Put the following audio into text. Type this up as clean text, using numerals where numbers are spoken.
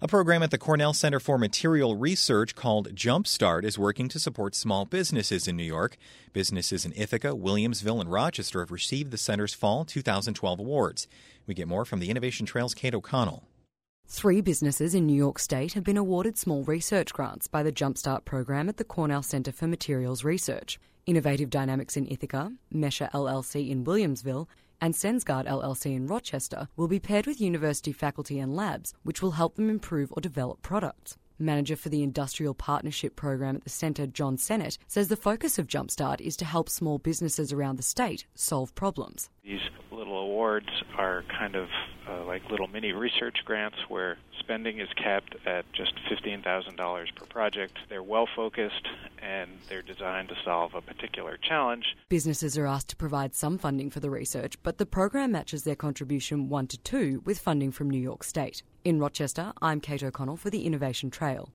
A program at the Cornell Center for Material Research called Jumpstart is working to support small businesses in New York. Businesses in Ithaca, Williamsville, and Rochester have received the center's Fall 2012 awards. We get more from the Innovation Trail's Kate O'Connell. 3 businesses in New York State have been awarded small research grants by the Jumpstart program at the Cornell Center for Materials Research. Innovative Dynamics in Ithaca, Mesha LLC in Williamsville, and Sensguard LLC in Rochester will be paired with university faculty and labs, which will help them improve or develop products. Manager for the Industrial Partnership Program at the Centre, John Sennett, says the focus of Jumpstart is to help small businesses around the state solve problems. These little awards are kind of like little mini research grants where spending is capped at just $15,000 per project. They're well-focused and they're designed to solve a particular challenge. Businesses are asked to provide some funding for the research, but the program matches their contribution 1 to 2 with funding from New York State. In Rochester, I'm Kate O'Connell for the Innovation Trail.